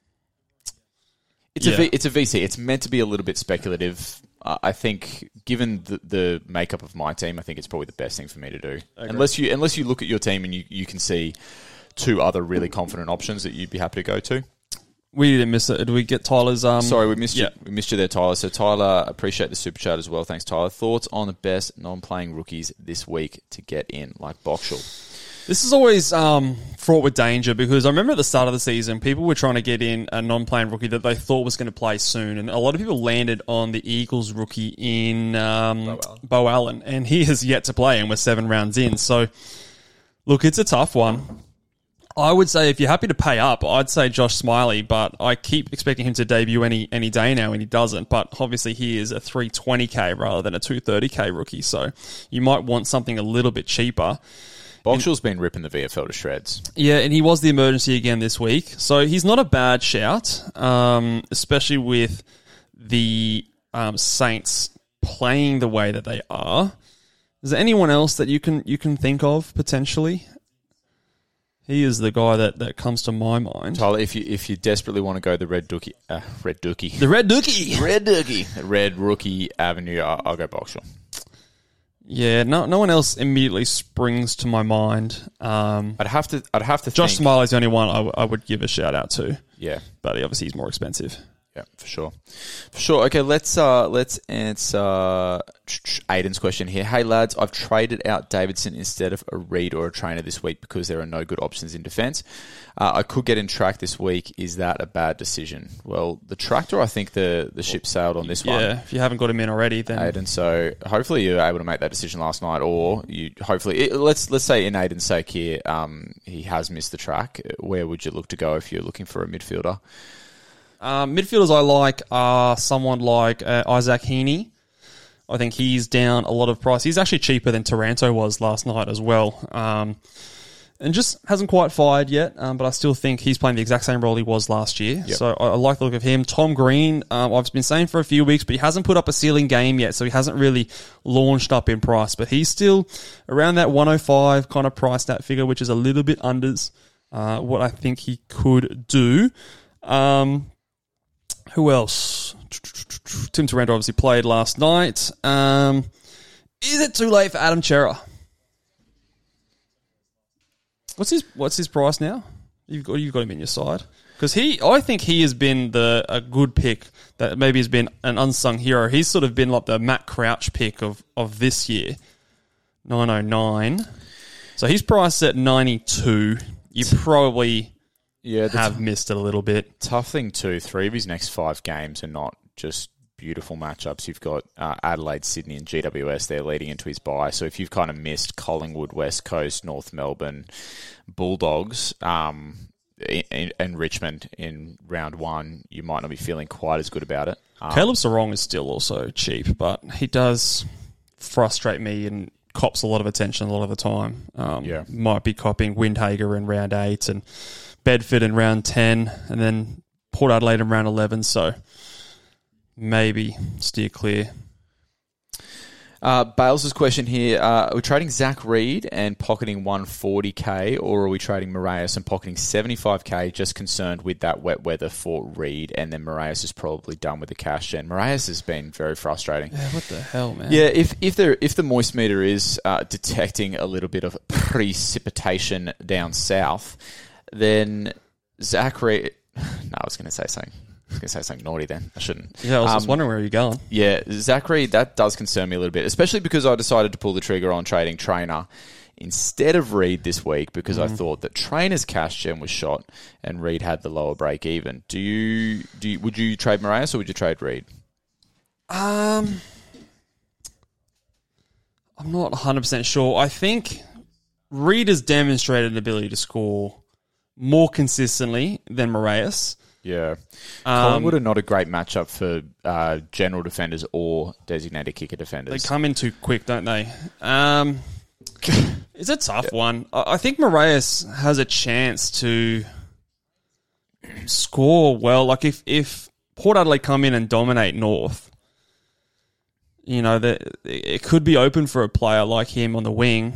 It's a VC. It's meant to be a little bit speculative. I think, given the makeup of my team, I think it's probably the best thing for me to do. Unless you look at your team and you can see 2 other really confident options that you'd be happy to go to. We didn't miss it. Did we get Tyler's... Sorry, we missed you. We missed you there, Tyler. So, Tyler, appreciate the super chat as well. Thanks, Tyler. Thoughts on the best non-playing rookies this week to get in, like Boxall? This is always fraught with danger because I remember at the start of the season, people were trying to get in a non-playing rookie that they thought was going to play soon, and a lot of people landed on the Eagles rookie in Bo Allen, and he has yet to play, and we're 7 rounds in. So, look, it's a tough one. I would say if you're happy to pay up, I'd say Josh Smiley, but I keep expecting him to debut any day now, and he doesn't. But obviously he is a 320k rather than a 230k rookie, so you might want something a little bit cheaper. Boxall's been ripping the VFL to shreds. Yeah, and he was the emergency again this week, so he's not a bad shout, especially with the Saints playing the way that they are. Is there anyone else that you can think of potentially? He is the guy that comes to my mind. Tyler, if you desperately want to go the Red Rookie Avenue, I'll go Boxall. Yeah, no one else immediately springs to my mind. I'd have to. Josh Smiley's the only one I would give a shout out to. Yeah, but obviously he's more expensive. Yeah, for sure. Okay, let's answer Aiden's question here. Hey lads, I've traded out Davidson instead of a Reed or a Trainer this week because there are no good options in defence. I could get in track this week. Is that a bad decision? Well, the tractor, I think the ship sailed on this one. Yeah, if you haven't got him in already, then Aiden. So hopefully you were able to make that decision last night, or let's say in Aiden's sake here, he has missed the track. Where would you look to go if you're looking for a midfielder? Midfielders I like are someone like Isaac Heaney. I think he's down a lot of price. He's actually cheaper than Taranto was last night as well. And just hasn't quite fired yet, but I still think he's playing the exact same role he was last year. Yep. So I like the look of him. Tom Green, I've been saying for a few weeks, but he hasn't put up a ceiling game yet, so he hasn't really launched up in price. But he's still around that 105 kind of price stat figure, which is a little bit unders what I think he could do. Who else? Tim Taranto obviously played last night. Is it too late for Adam Chera? What's his price now? You've got him in your side because I think he has been a good pick that maybe has been an unsung hero. He's sort of been like the Matt Crouch pick of this year, 909. So he's priced at 92. You probably have missed it a little bit. Tough thing too. 3 of his next 5 games are not just beautiful matchups. You've got Adelaide, Sydney and GWS there leading into his bye. So if you've kind of missed Collingwood, West Coast, North Melbourne, Bulldogs, and Richmond in round one, you might not be feeling quite as good about it. Caleb Sarong is still also cheap, but he does frustrate me and cops a lot of attention a lot of the time. Might be copying Windhager in round 8 and Bedford in round 10 and then Port Adelaide in round 11, so maybe steer clear. Bales' question here, are we trading Zach Reid and pocketing 140k, or are we trading Moraes and pocketing 75k, just concerned with that wet weather for Reid, and then Moraes is probably done with the cash gen? Moraes has been very frustrating. Yeah, what the hell, man? Yeah, if the moist meter is detecting a little bit of precipitation down south, then Zach Reid... No, I was going to say something naughty then. I shouldn't. Yeah, I was just wondering where you're going. Yeah, Zachary, that does concern me a little bit, especially because I decided to pull the trigger on trading Trainer instead of Reid this week because I thought that Trainer's cash gem was shot and Reid had the lower break even. Would you trade Moraes or would you trade Reid? I'm not 100% sure. I think Reid has demonstrated an ability to score more consistently than Moraes. Yeah. Collingwood are not a great matchup for general defenders or designated kicker defenders. They come in too quick, don't they? It's a tough one. I think Moraes has a chance to score well. Like if Port Adelaide come in and dominate North, you know, it could be open for a player like him on the wing.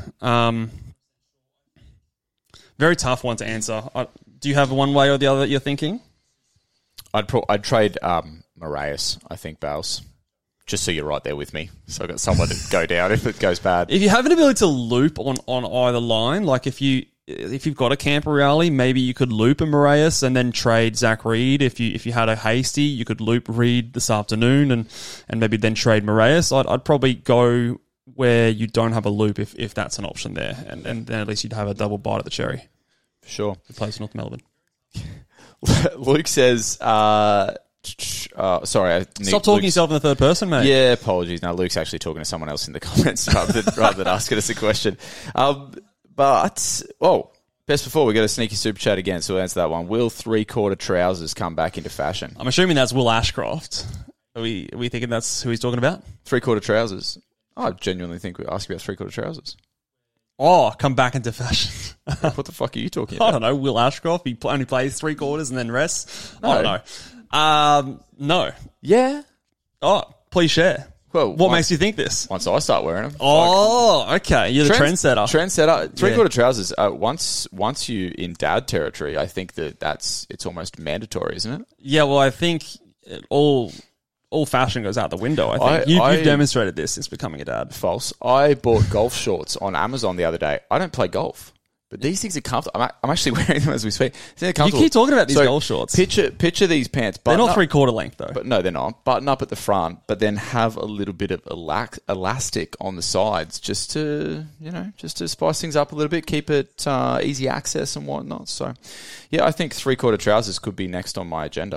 Very tough one to answer. Do you have one way or the other that you're thinking? I'd trade Moraes, I think, Bales. Just so you're right there with me. So I've got someone to go down if it goes bad. If you have an ability to loop on either line, like if you've got a Camporeale, maybe you could loop a Moraes and then trade Zach Reid. If you had a Hasty, you could loop Reid this afternoon and maybe then trade Moraes. I'd probably go where you don't have a loop if that's an option there. And then at least you'd have a double bite at the cherry. For sure. It plays North Melbourne. Luke says, sorry. Stop talking yourself in the third person, mate. Yeah, apologies. No, Luke's actually talking to someone else in the comments rather than asking us a question. Best before, we got a sneaky super chat again, so we'll answer that one. Will 3/4 trousers come back into fashion? I'm assuming that's Will Ashcroft. Are we thinking that's who he's talking about? 3/4 trousers. I genuinely think we're asking about 3/4 trousers. Oh, come back into fashion. What the fuck are you talking about? I don't know. Will Ashcroft, he only plays 3/4 and then rests? No. I don't know. No. Yeah? Oh, please share. Well, what makes you think this? Once I start wearing them. Oh, okay. You're the trendsetter. 3/4 trousers. Once you in dad territory, I think it's almost mandatory, isn't it? Yeah, well, I think all fashion goes out the window, I think. You've demonstrated this since becoming a dad. False. I bought golf shorts on Amazon the other day. I don't play golf, but these things are comfortable. I'm actually wearing them as we speak. You keep talking about these golf shorts. Picture these pants. They're not 3/4 length, though. But no, they're not. Button up at the front, but then have a little bit of elastic on the sides just to spice things up a little bit, keep it easy access and whatnot. So, yeah, I think 3/4 trousers could be next on my agenda.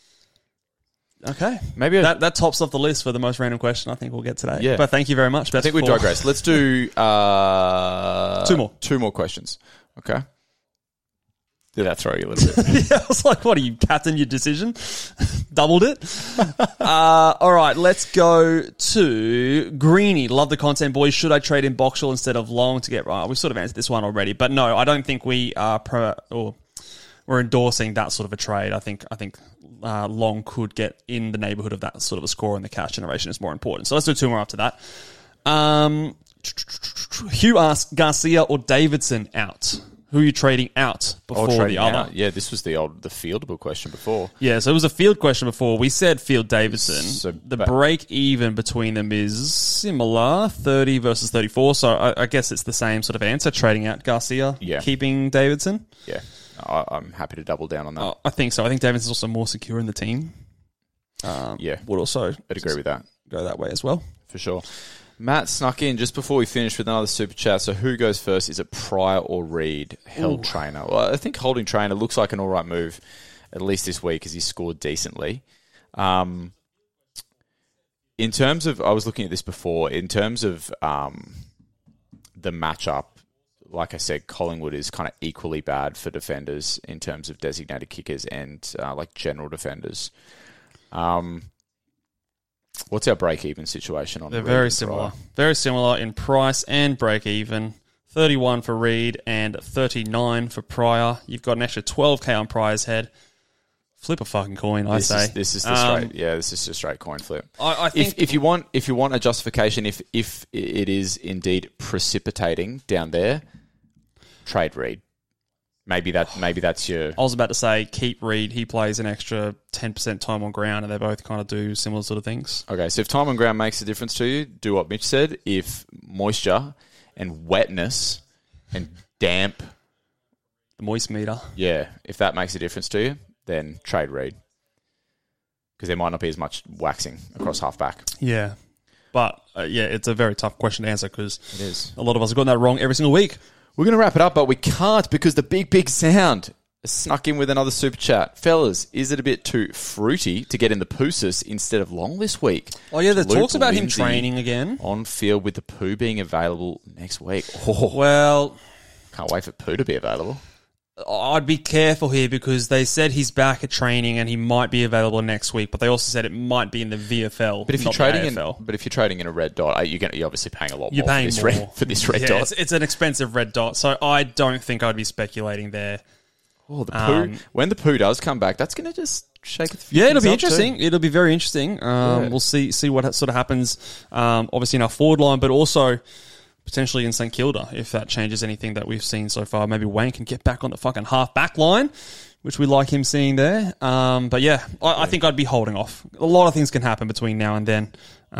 Okay. Maybe that tops off the list for the most random question I think we'll get today. Yeah. But thank you very much. I think we digress. Let's do two more. Two more questions. Okay. Did that throw you a little bit? Yeah, I was like, what, are you captain your decision? Doubled it? All right, let's go to Greeny. Love the content, boys. Should I trade in Boxall instead of Long to get... we've sort of answered this one already. But no, I don't think we are we're endorsing that sort of a trade. I think Long could get in the neighbourhood of that sort of a score, and the cash generation is more important. So let's do two more after that. Hugh asks, Garcia or Davidson out? Who are you trading out before the other? Out. Yeah, this was the fieldable question before. Yeah, so it was a field question before. We said field Davidson. So, the break even between them is similar, 30 versus 34. So I guess it's the same sort of answer, trading out Garcia, keeping Davidson. Yeah. I'm happy to double down on that. I think so. I think Davidson's also more secure in the team. Would also... I'd agree with that. Go that way as well. For sure. Matt snuck in just before we finish with another super chat. So who goes first? Is it Pryor or Reid? Held Trainer. Well, I think holding Trainer looks like an all right move, at least this week, as he scored decently. In terms of... I was looking at this before. In terms of the matchup, like I said, Collingwood is kind of equally bad for defenders in terms of designated kickers and like general defenders. What's our break-even situation on? They're very similar. Very similar in price and break-even. 31 for Reed and 39 for Pryor. You've got an extra 12K on Pryor's head. Flip a fucking coin, I say. This is the straight. Yeah, this is a straight coin flip. I think if you want a justification, if it is indeed precipitating down there, trade Reed. Maybe that's your... I was about to say, keep Reed. He plays an extra 10% time on ground, and they both kind of do similar sort of things. Okay, so if time on ground makes a difference to you, do what Mitch said. If moisture and wetness and damp... The moist meter. Yeah, if that makes a difference to you, then trade Reed. Because there might not be as much waxing across halfback. Yeah. But, it's a very tough question to answer because it is. A lot of us have gotten that wrong every single week. We're going to wrap it up, but we can't because the big sound has snuck in with another super chat. Fellas, is it a bit too fruity to get in the Poosas instead of Long this week? Oh, yeah, the talks about him training again. On field with the Poo being available next week. Oh, well... Can't wait for Poo to be available. I'd be careful here because they said he's back at training and he might be available next week, but they also said it might be in the VFL. But if you're trading in a red dot, you're obviously paying a lot more for this red dot. It's an expensive red dot, so I don't think I'd be speculating there. Oh, the Poo! When the Poo does come back, that's going to just shake it. Yeah, it'll be interesting. It'll be very interesting. We'll see what sort of happens. Obviously in our forward line, but also potentially in St Kilda, if that changes anything that we've seen so far. Maybe Wayne can get back on the fucking half-back line, which we like him seeing there. But yeah, I think I'd be holding off. A lot of things can happen between now and then.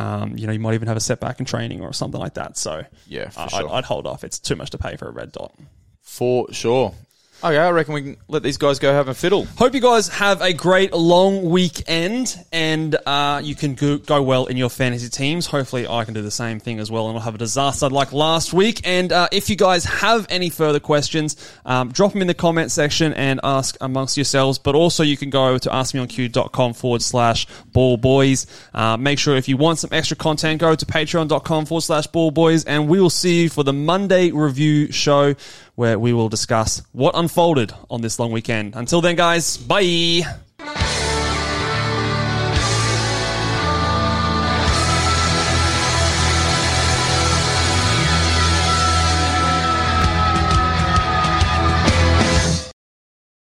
You might even have a setback in training or something like that. So yeah, for sure. I'd hold off. It's too much to pay for a red dot. For sure. Okay, I reckon we can let these guys go have a fiddle. Hope you guys have a great long weekend and you can go well in your fantasy teams. Hopefully I can do the same thing as well and we'll have a disaster like last week. And if you guys have any further questions, drop them in the comment section and ask amongst yourselves. But also you can go to askmeonq.com/ballboys. Make sure if you want some extra content, go to patreon.com/ballboys and we will see you for the Monday review show where we will discuss what unfolded on this long weekend. Until then, guys, bye.